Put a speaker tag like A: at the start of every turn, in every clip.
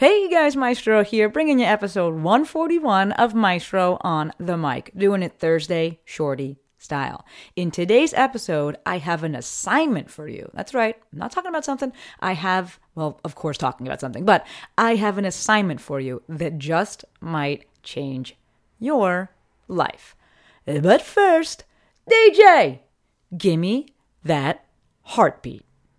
A: Hey guys, Maestro here, bringing you episode 141 of Maestro on the Mic, doing it Thursday shorty style. In today's episode, I have an assignment for you. That's right, I'm not talking about something. Of course talking about something, but I have an assignment for you that just might change your life. But first, DJ, gimme that heartbeat.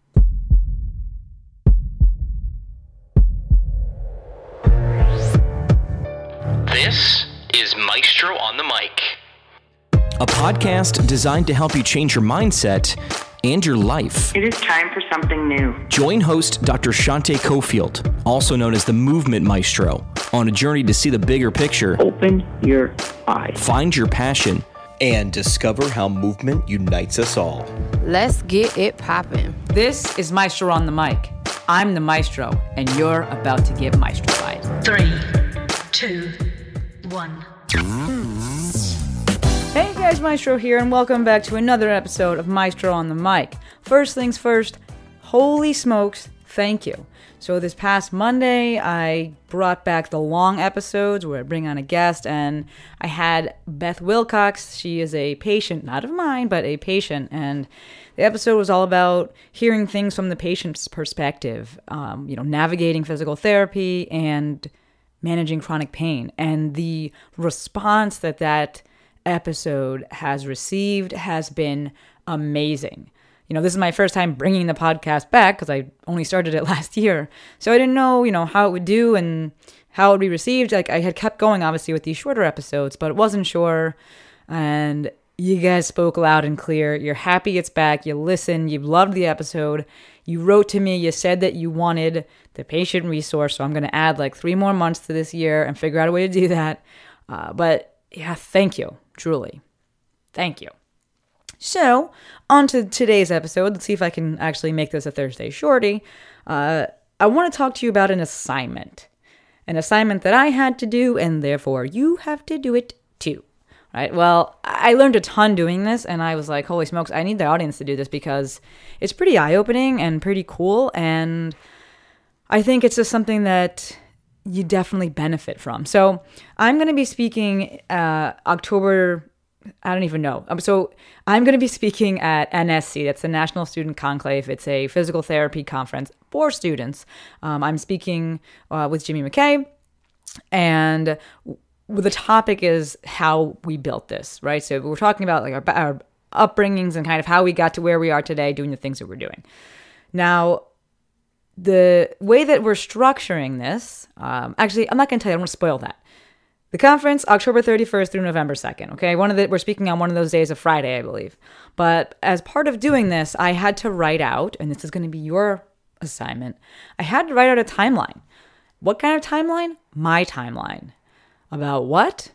B: This is Maestro on the Mic,
C: a podcast designed to help you change your mindset and your life.
D: It is time for something new.
C: Join host Dr. Shante Cofield, also known as the Movement Maestro, on a journey to see the bigger picture,
D: Open your eyes.
C: find your passion,
E: and discover how movement unites us all.
F: Let's get it poppin'.
A: This is Maestro on the Mic. I'm the Maestro, and you're about to get maestrofied.
G: 3, 2, 1.
A: Hey guys, Maestro here, and welcome back to another episode of Maestro on the Mic. First things first, holy smokes, thank you. So this past Monday, I brought back the long episodes where I bring on a guest, and I had Beth Wilcox. She is a patient, not of mine, but a patient, and the episode was all about hearing things from the patient's perspective, navigating physical therapy and managing chronic pain. And the response that episode has received has been amazing. This is my first time bringing the podcast back because I only started it last year. So I didn't know, how it would do and how it would be received. Like, I had kept going, obviously, with these shorter episodes, but wasn't sure. And you guys spoke loud and clear. You're happy it's back. You listened. You loved the episode. You wrote to me. You said that you wanted the patient resource. So I'm going to add like 3 more months to this year and figure out a way to do that. But yeah, thank you. Truly. Thank you. So, on to today's episode. Let's see if I can actually make this a Thursday shorty. I want to talk to you about an assignment. An assignment that I had to do, and therefore you have to do it too. Right? Well, I learned a ton doing this, and I was like, holy smokes, I need the audience to do this because it's pretty eye-opening and pretty cool, and I think it's just something that you definitely benefit from. So I'm going to be speaking October, I don't even know. So I'm going to be speaking at NSC. That's the National Student Conclave. It's a physical therapy conference for students. I'm speaking with Jimmy McKay, and the topic is how we built this, right? So we're talking about like our upbringings and kind of how we got to where we are today doing the things that we're doing. Now, the way that we're structuring this, actually, I'm not going to tell you, I don't want to spoil that. The conference, October 31st through November 2nd, okay? We're speaking on one of those days of Friday, I believe. But as part of doing this, I had to write out, and this is going to be your assignment, I had to write out a timeline. What kind of timeline? My timeline. About what?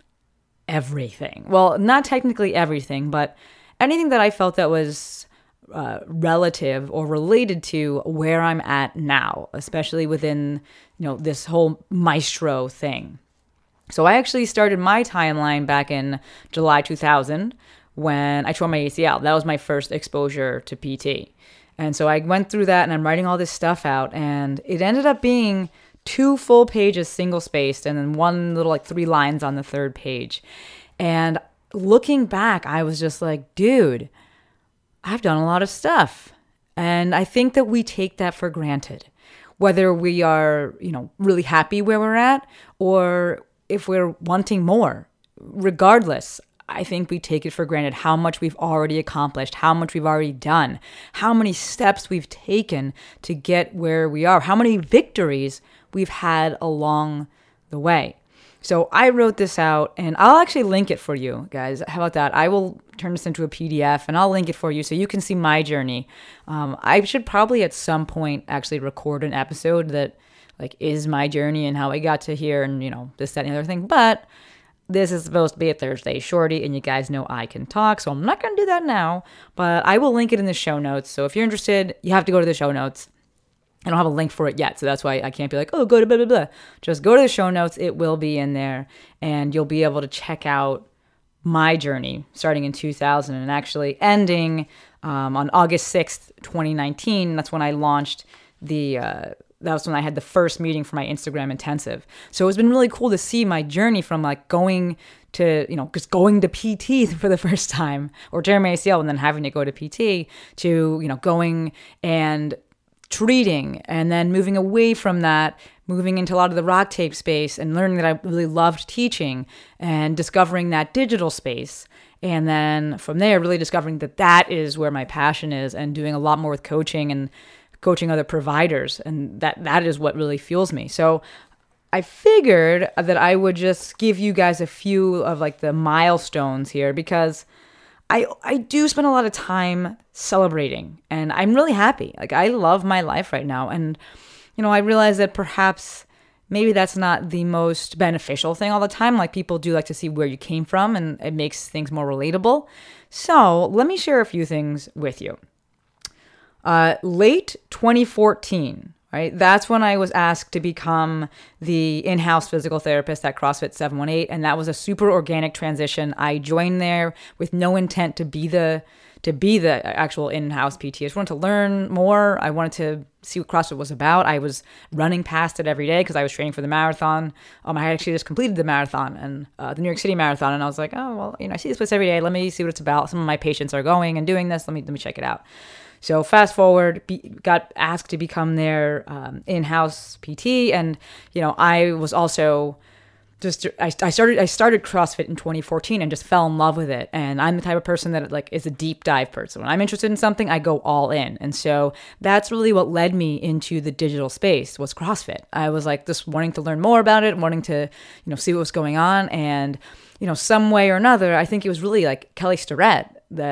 A: Everything. Well, not technically everything, but anything that I felt that was relative or related to where I'm at now, especially within, this whole Maestro thing. So I actually started my timeline back in July 2000 when I tore my ACL. That was my first exposure to PT. And so I went through that and I'm writing all this stuff out, and it ended up being 2 full pages single-spaced and then 1 little 3 lines on the 3rd page. And looking back, I was just like, dude, I've done a lot of stuff. And I think that we take that for granted, whether we are, really happy where we're at or if we're wanting more. Regardless, I think we take it for granted how much we've already accomplished, how much we've already done, how many steps we've taken to get where we are, how many victories we've had along the way. So I wrote this out, and I'll actually link it for you guys. How about that? I will turn this into a PDF, and I'll link it for you so you can see my journey. I should probably at some point actually record an episode that is my journey and how I got to here and, this, that, and the other thing. But this is supposed to be a Thursday shorty, and you guys know I can talk, so I'm not going to do that now. But I will link it in the show notes. So if you're interested, you have to go to the show notes. I don't have a link for it yet, so that's why I can't be like, oh, go to blah, blah, blah. Just go to the show notes. It will be in there, and you'll be able to check out my journey starting in 2000 and actually ending on August 6th, 2019. That's when I launched the was when I had the first meeting for my Instagram intensive. So it's been really cool to see my journey from like going to, just going to PT for the first time, or tearing my ACL and then having to go to PT, to, going and treating, and then moving away from that, moving into a lot of the rock tape space and learning that I really loved teaching and discovering that digital space. And then from there, really discovering that that is where my passion is, and doing a lot more with coaching and coaching other providers. And that is what really fuels me. So I figured that I would just give you guys a few of like the milestones here, because I do spend a lot of time celebrating, and I'm really happy. Like, I love my life right now. And, I realize that perhaps maybe that's not the most beneficial thing all the time. Like, people do like to see where you came from, and it makes things more relatable. So let me share a few things with you. Late 2014, right? That's when I was asked to become the in-house physical therapist at CrossFit 718, and that was a super organic transition. I joined there with no intent to be the actual in-house PT. I just wanted to learn more. I wanted to see what CrossFit was about. I was running past it every day because I was training for the marathon. I had actually just completed the marathon, and the New York City Marathon, and I was like, oh, well, I see this place every day. Let me see what it's about. Some of my patients are going and doing this. Let me check it out. So fast forward, got asked to become their in-house PT, and I was also I started CrossFit in 2014 and just fell in love with it. And I'm the type of person that like is a deep dive person. When I'm interested in something, I go all in. And so that's really what led me into the digital space was CrossFit. I was like just wanting to learn more about it, wanting to see what was going on, and some way or another, I think it was really like Kelly Starrett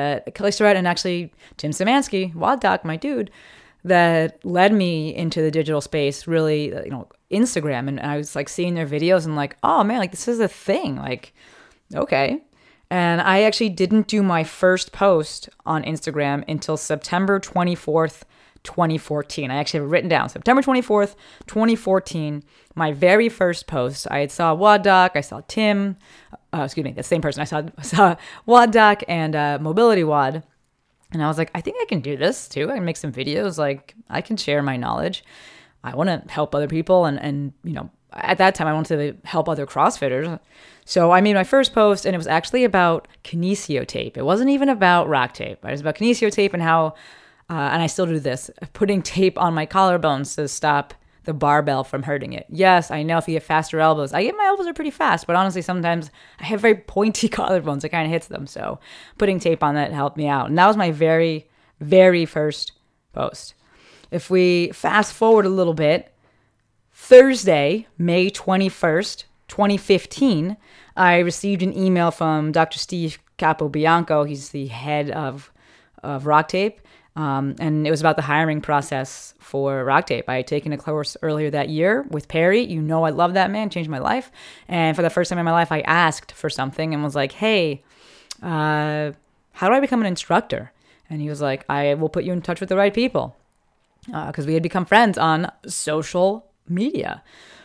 A: and actually Tim Szymanski, WOD Doc, my dude, that led me into the digital space, really, Instagram. And I was like seeing their videos and like, oh man, like this is a thing. Like, okay. And I actually didn't do my first post on Instagram until September 24th, 2014. I actually have it written down. September 24th, 2014, my very first post. I saw WOD Doc, I saw Tim, the same person. I saw WOD Doc and Mobility WOD. And I was like, I think I can do this too. I can make some videos. Like, I can share my knowledge. I want to help other people. And at that time, I wanted to help other CrossFitters. So I made my first post, and it was actually about kinesio tape. It wasn't even about rock tape. It was about kinesio tape and how, and I still do this, putting tape on my collarbones to stop the barbell from hurting it. Yes, I know if you get faster elbows. My elbows are pretty fast, but honestly, sometimes I have very pointy collarbones. It kind of hits them. So putting tape on that helped me out. And that was my very, very first post. If we fast forward a little bit, Thursday, May 21st, 2015, I received an email from Dr. Steve Capobianco. He's the head of Rock Tape. And it was about the hiring process for Rock Tape. I had taken a course earlier that year with Perry. I love that man, changed my life. And for the first time in my life, I asked for something and was like, hey, how do I become an instructor? And he was like, I will put you in touch with the right people. Because we had become friends on social media.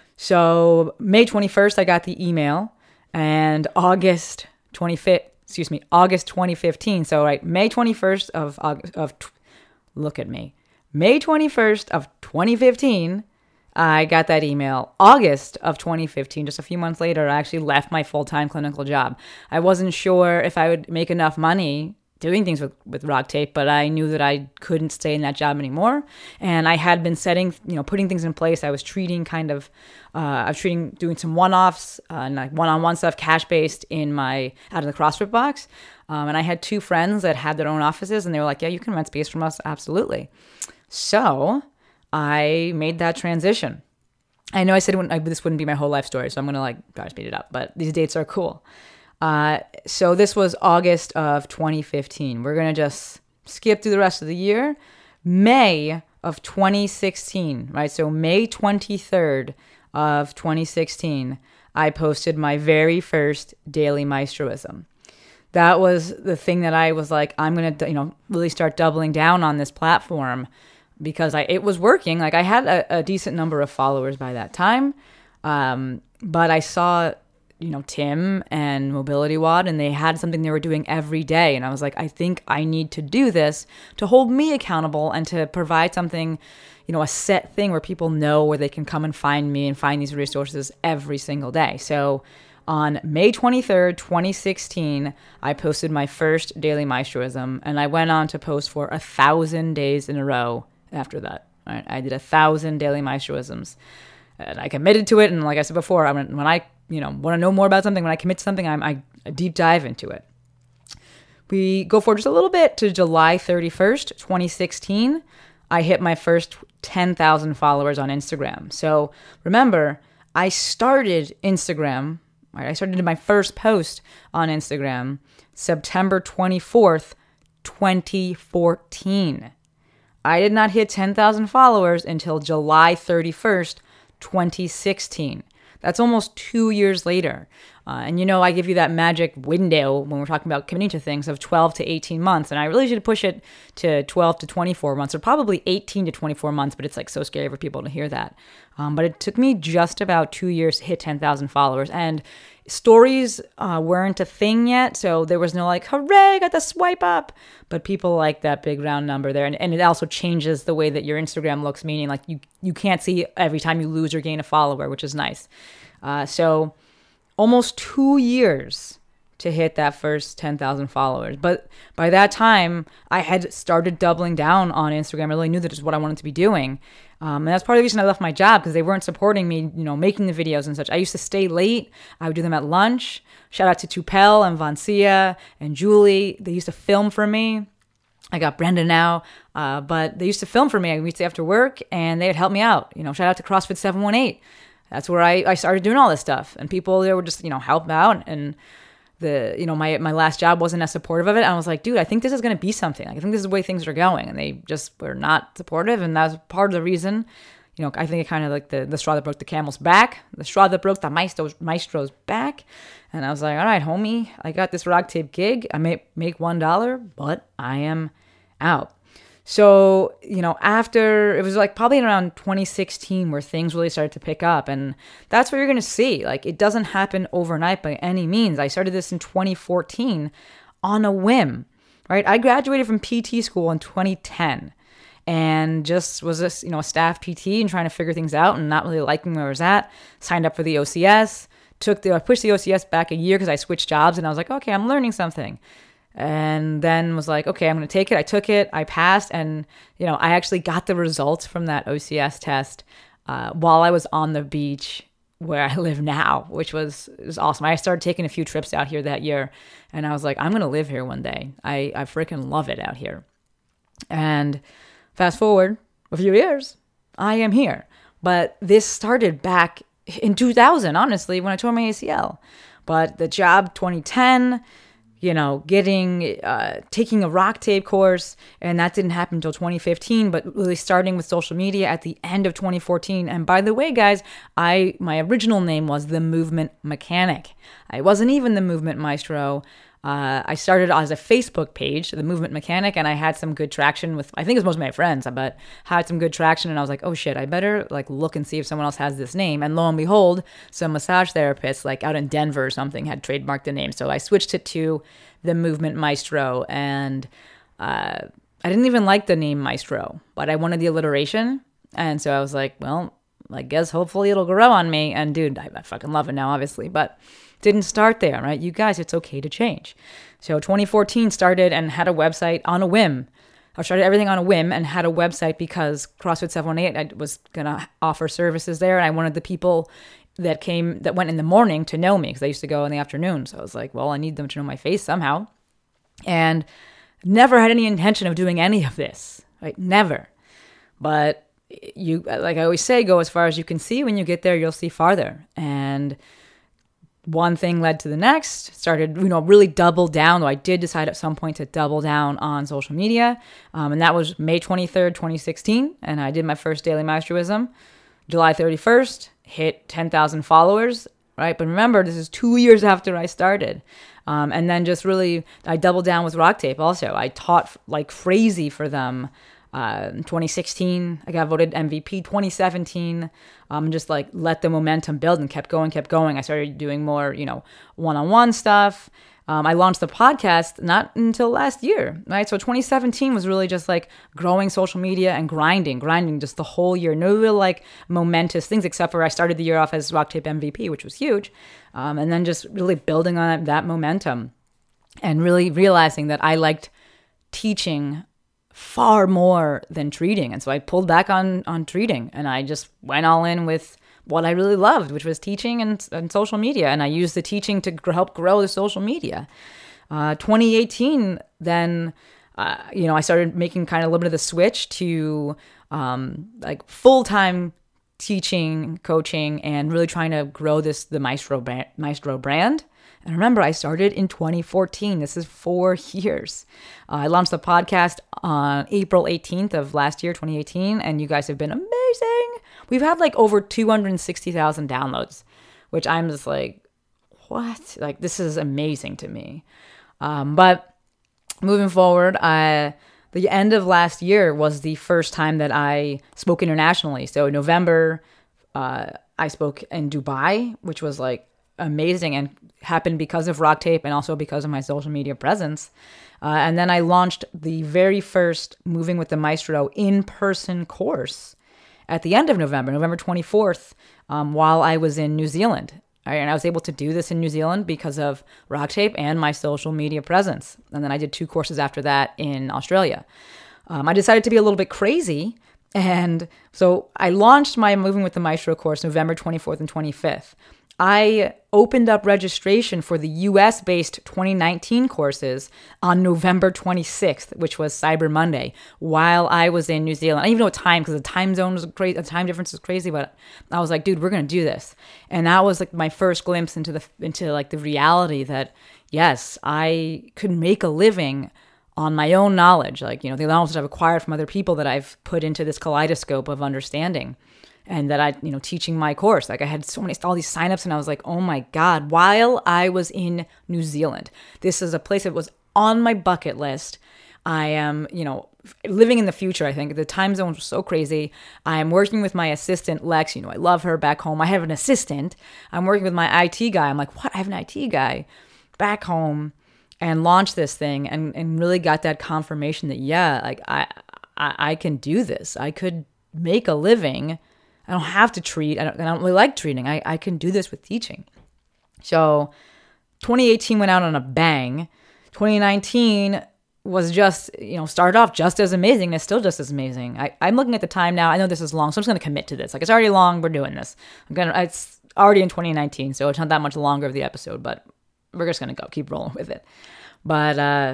A: So May 21st, I got the email, and August 2015. So right, May 21st May 21st of 2015, I got that email. August of 2015, just a few months later, I actually left my full-time clinical job. I wasn't sure if I would make enough money doing things with Rock Tape, but I knew that I couldn't stay in that job anymore. And I had been putting things in place. I was doing some one-offs and like one-on-one stuff, cash-based out of the CrossFit box. And I had two friends that had their own offices, and they were like, yeah, you can rent space from us. Absolutely. So I made that transition. I know I said this wouldn't be my whole life story, so I'm going to try to speed it up, but these dates are cool. So this was August of 2015. We're going to just skip through the rest of the year. May of 2016, right? So May 23rd of 2016, I posted my very first daily Maestroism. That was the thing that I was like, I'm going to, really start doubling down on this platform because it was working. Like, I had a decent number of followers by that time. But I saw Tim and Mobility WOD, and they had something they were doing every day. And I was like, I think I need to do this to hold me accountable and to provide something, a set thing where people know where they can come and find me and find these resources every single day. So on May 23rd, 2016, I posted my first Daily Maestroism, and I went on to post for 1,000 days in a row after that. Right? I did 1,000 Daily Maestroisms. And I committed to it, and like I said before, when I want to know more about something, when I commit to something, I deep dive into it. We go forward just a little bit to July 31st, 2016. I hit my first 10,000 followers on Instagram. So remember, I started Instagram, right? I started my first post on Instagram September 24th, 2014. I did not hit 10,000 followers until July 31st, 2016. That's almost 2 years later. And I give you that magic window when we're talking about committing to things of 12 to 18 months. And I really should push it to 12 to 24 months, or probably 18 to 24 months, but it's like so scary for people to hear that. But it took me just about 2 years to hit 10,000 followers. And stories weren't a thing yet, so there was no like, hooray, got the swipe up. But people like that big round number there. And it also changes the way that your Instagram looks, meaning like you can't see every time you lose or gain a follower, which is nice. So almost 2 years to hit that first 10,000 followers. But by that time, I had started doubling down on Instagram. I really knew that is what I wanted to be doing. And that's part of the reason I left my job, because they weren't supporting me, making the videos and such. I used to stay late. I would do them at lunch. Shout out to Tupel and Vancia and Julie. They used to film for me. I got Brenda now, but they used to film for me. I would stay after work, and they'd help me out. Shout out to CrossFit 718. That's where I started doing all this stuff, and people there would just help out. And my last job wasn't as supportive of it. I was like, dude, I think this is going to be something. Like, I think this is the way things are going, and they just were not supportive. And that was part of the reason. I think it kind of like the straw that broke the camel's back, the straw that broke the maestro's back. And I was like, all right, homie, I got this rock tape gig. I may make $1, but I am out. So, after, it was like probably around 2016 where things really started to pick up. And that's what you're going to see. Like, it doesn't happen overnight by any means. I started this in 2014 on a whim, right? I graduated from PT school in 2010 and just was a staff PT and trying to figure things out and not really liking where I was at. Signed up for the OCS, I pushed the OCS back a year because I switched jobs, and I was like, okay, I'm learning something. And then was like, okay, I'm going to take it. I took it. I passed. And, I actually got the results from that OCS test while I was on the beach where I live now, which was awesome. I started taking a few trips out here that year, and I was like, I'm going to live here one day. I freaking love it out here. And fast forward a few years, I am here. But this started back in 2000, honestly, when I tore my ACL. But the job 2010... taking a rock tape course, and that didn't happen until 2015, but really starting with social media at the end of 2014. And by the way, guys, my original name was The Movement Mechanic. I wasn't even The Movement Maestro. I started as a Facebook page, The Movement Mechanic, and I had some good traction with, I think it was most of my friends, but had some good traction, and I was like, oh shit, I better look and see if someone else has this name. And lo and behold, some massage therapists out in Denver or something had trademarked the name. So I switched it to The Movement Maestro, and I didn't even like the name Maestro, but I wanted the alliteration, and so I was like, well, I guess hopefully it'll grow on me. And dude, I fucking love it now, obviously, but didn't start there, right? You guys, it's okay to change. So 2014 started and had a website on a whim. I started everything on a whim and had a website because CrossFit 718, I was going to offer services there. And I wanted the people that went in the morning to know me because I used to go in the afternoon. So I was like, well, I need them to know my face somehow. And never had any intention of doing any of this, right? Never. But you, like I always say, go as far as you can see. When you get there, you'll see farther. And one thing led to the next, started, really double down, though I did decide at some point to double down on social media. And that was May 23rd, 2016. And I did my first Daily Maestroism. July 31st, hit 10,000 followers, right? But remember, this is 2 years after I started. And then just really, I doubled down with rock tape also. I taught like crazy for them 2016, I got voted MVP. 2017, just like let the momentum build and kept going. I started doing more, one-on-one stuff. I launched the podcast not until last year, right? So 2017 was really just like growing social media and grinding just the whole year. No real like momentous things, except for I started the year off as Rock Tape MVP, which was huge. And then just really building on that momentum and really realizing that I liked teaching far more than treating. And so I pulled back on treating and I just went all in with what I really loved, which was teaching and social media. And I used the teaching to help grow the social media. 2018, then, I started making kind of a little bit of the switch to like full-time teaching, coaching, and really trying to grow the Maestro brand. And remember, I started in 2014. This is 4 years. I launched the podcast on April 18th of last year, 2018, and you guys have been amazing. We've had like over 260,000 downloads, which I'm just like, what? Like, this is amazing to me. But moving forward, the end of last year was the first time that I spoke internationally. So in November, I spoke in Dubai, which was like amazing and happened because of Rock Tape and also because of my social media presence. And then I launched the very first Moving with the Maestro in-person course at the end of November 24th, while I was in New Zealand. And I was able to do this in New Zealand because of Rock Tape and my social media presence. And then I did 2 courses after that in Australia. I decided to be a little bit crazy. And so I launched my Moving with the Maestro course November 24th and 25th. I opened up registration for the US-based 2019 courses on November 26th, which was Cyber Monday, while I was in New Zealand. I didn't even know what time, because the time zone was crazy, the time difference was crazy, but I was like, dude, we're going to do this. And that was like my first glimpse into like the reality that, yes, I could make a living on my own knowledge, like, the knowledge that I've acquired from other people that I've put into this kaleidoscope of understanding. And that I, teaching my course, like I had all these signups, and I was like, oh my God, while I was in New Zealand, this is a place that was on my bucket list. I am, living in the future, I think. The time zones were so crazy. I am working with my assistant, Lex. I love her back home. I have an assistant. I'm working with my IT guy. I'm like, what? I have an IT guy back home, and launched this thing and really got that confirmation that, yeah, like I can do this. I could make a living. I don't have to treat. I don't really like treating. I can do this with teaching. So 2018 went out on a bang. 2019 was just, started off just as amazing. And it's still just as amazing. I'm looking at the time now. I know this is long, so I'm just going to commit to this. Like, it's already long. We're doing this. It's already in 2019, so it's not that much longer of the episode, but we're just going to keep rolling with it. But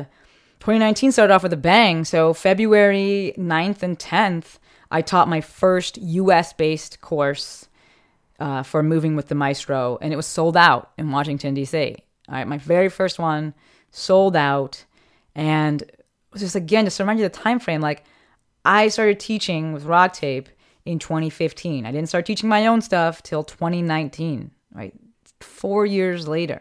A: 2019 started off with a bang. So February 9th and 10th, I taught my first US-based course for Moving with the Maestro, and it was sold out in Washington, D.C. All right, my very first one, sold out, and just to remind you the time frame, like, I started teaching with Rock Tape in 2015. I didn't start teaching my own stuff till 2019, right? 4 years later.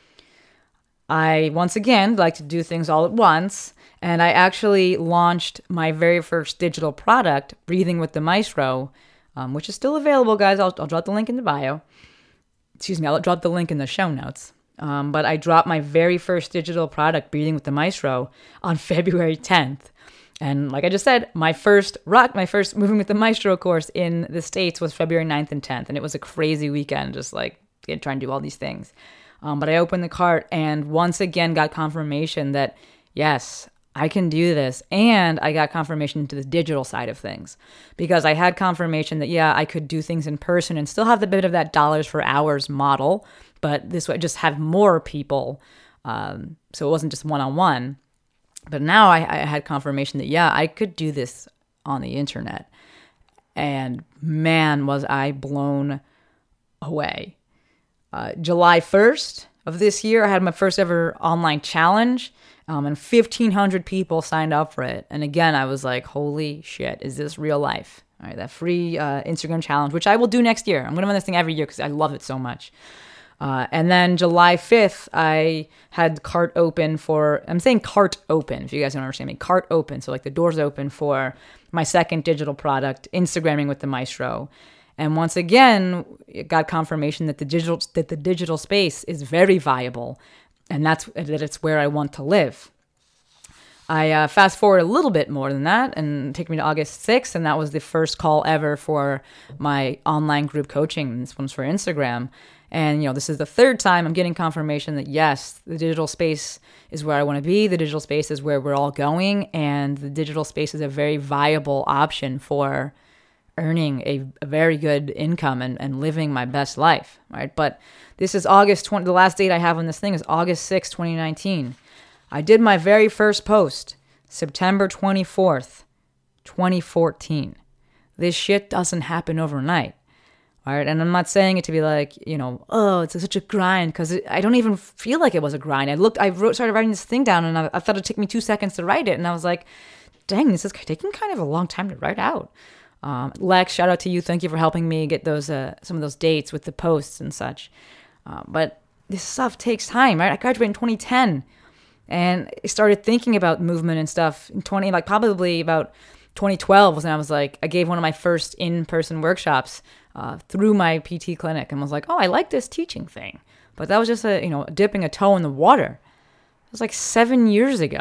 A: I, once again, like to do things all at once, and I actually launched my very first digital product, Breathing with the Maestro, which is still available, guys. I'll drop the link in the bio. I'll drop the link in the show notes. But I dropped my very first digital product, Breathing with the Maestro, on February 10th. And like I just said, my first Moving with the Maestro course in the States was February 9th and 10th, and it was a crazy weekend, just like trying to do all these things. But I opened the cart and once again got confirmation that, yes, I can do this. And I got confirmation into the digital side of things, because I had confirmation that, yeah, I could do things in person and still have the bit of that dollars for hours model, but this way just have more people. So it wasn't just one-on-one. But now I had confirmation that, yeah, I could do this on the internet. And man, was I blown away. July 1st of this year, I had my first ever online challenge, and 1,500 people signed up for it. And again, I was like, holy shit, is this real life? All right, that free Instagram challenge, which I will do next year. I'm going to run this thing every year because I love it so much. And then July 5th, I had cart open for, I'm saying cart open, if you guys don't understand me, cart open. So like the doors open for my second digital product, Instagramming with the Maestro. And once again, it got confirmation that the digital space is very viable, and that it's where I want to live. I fast forward a little bit more than that and take me to August 6th, and that was the first call ever for my online group coaching. This one's for Instagram. And, this is the third time I'm getting confirmation that, yes, the digital space is where I want to be. The digital space is where we're all going. And the digital space is a very viable option for earning a very good income and living my best life, right? But this is August 20. The last date I have on this thing is August 6, 2019. I did my very first post, September 24th, 2014. This shit doesn't happen overnight. All right, and I'm not saying it to be like, oh, it's such a grind, because I don't even feel like it was a grind. Started writing this thing down, and I thought it'd take me 2 seconds to write it, and I was like, dang, this is taking kind of a long time to write out. Lex, shout out to you. Thank you for helping me get those some of those dates with the posts and such. But this stuff takes time, right? I graduated in 2010, and I started thinking about movement and stuff in probably about 2012 was when I gave one of my first in-person workshops through my PT clinic, and was like, oh, I like this teaching thing. But that was just dipping a toe in the water. It was like 7 years ago.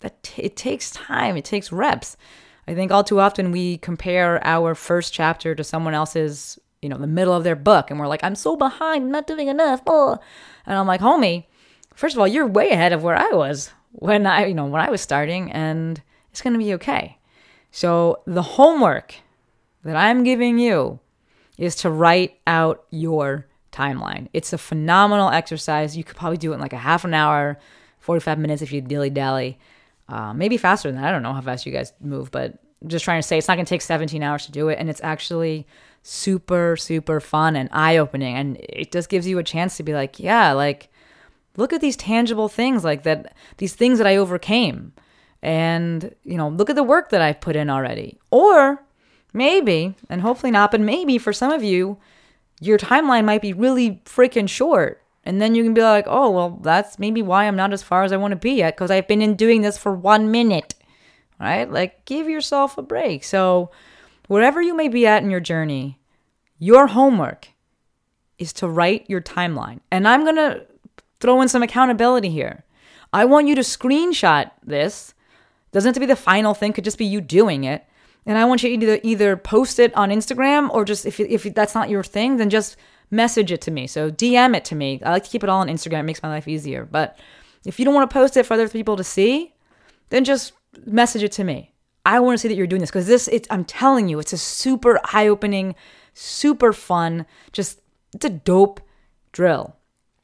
A: It takes time. It takes reps. I think all too often we compare our first chapter to someone else's, the middle of their book, and we're like, I'm so behind, I'm not doing enough. Oh. And I'm like, homie, first of all, you're way ahead of where I was when I was starting, and it's going to be okay. So the homework that I'm giving you is to write out your timeline. It's a phenomenal exercise. You could probably do it in like a half an hour, 45 minutes if you dilly-dally. Maybe faster than that. I don't know how fast you guys move, but I'm just trying to say it's not going to take 17 hours to do it. And it's actually super, super fun and eye-opening. And it just gives you a chance to be like, yeah, look at these tangible things these things that I overcame. And, look at the work that I've put in already. Or maybe, and hopefully not, but maybe for some of you, your timeline might be really freaking short. And then you can be like, oh, well, that's maybe why I'm not as far as I want to be yet, because I've been doing this for 1 minute, right? Give yourself a break. So wherever you may be at in your journey, your homework is to write your timeline. And I'm going to throw in some accountability here. I want you to screenshot this. Doesn't have to be the final thing, could just be you doing it. And I want you to either post it on Instagram, or just if that's not your thing, then just message it to me. So DM it to me. I like to keep it all on Instagram. It makes my life easier. But if you don't want to post it for other people to see, then just message it to me. I want to see that you're doing this, because I'm telling you, it's a super eye-opening, super fun, it's a dope drill.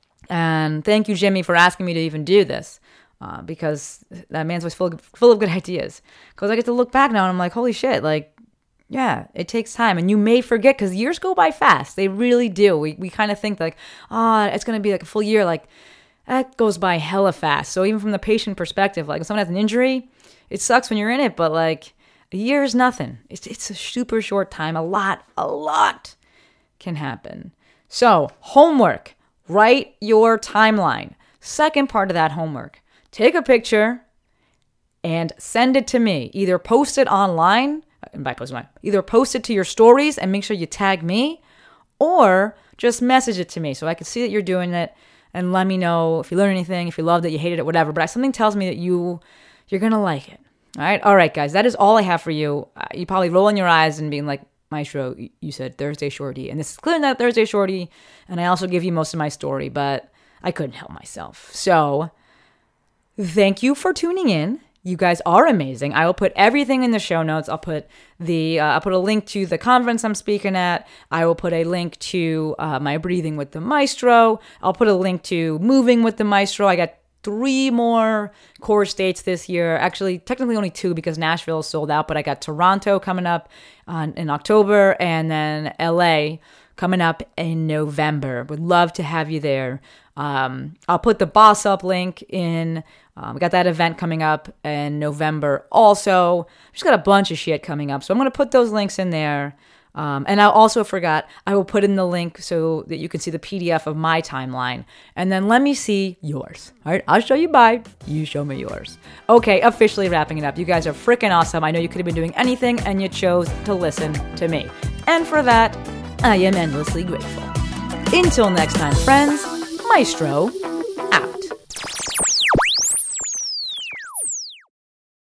A: And thank you, Jimmy, for asking me to even do this. Because that man's always full of good ideas. Because I get to look back now and I'm like, holy shit, yeah, it takes time. And you may forget, because years go by fast. They really do. We kind of think it's going to be a full year. That goes by hella fast. So even from the patient perspective, if someone has an injury, it sucks when you're in it, but a year is nothing. It's a super short time. A lot can happen. So homework, write your timeline. Second part of that homework, take a picture and send it to me. Either post it online, and by post online, either post it to your stories and make sure you tag me, or just message it to me so I can see that you're doing it, and let me know if you learned anything, if you loved it, you hated it, whatever. But something tells me that you're going to like it. All right, guys, that is all I have for you. You probably rolling your eyes and being like, Maestro, you said Thursday Shorty. And this is clearly not Thursday Shorty. And I also give you most of my story, but I couldn't help myself. So thank you for tuning in. You guys are amazing. I will put everything in the show notes. I'll put a link to the conference I'm speaking at. I will put a link to my Breathing with the Maestro. I'll put a link to Moving with the Maestro. I got 3 more course dates this year. Actually, technically only 2, because Nashville is sold out, but I got Toronto coming up in October, and then LA coming up in November. Would love to have you there. I'll put the Boss Up link in. We got that event coming up in November also. Just got a bunch of shit coming up, so I'm going to put those links in there. And I also forgot, I will put in the link so that you can see the PDF of my timeline. And then let me see yours. All right, I'll show you mine. You show me yours. Okay, officially wrapping it up. You guys are freaking awesome. I know you could have been doing anything and you chose to listen to me. And for that, I am endlessly grateful. Until next time, friends, Maestro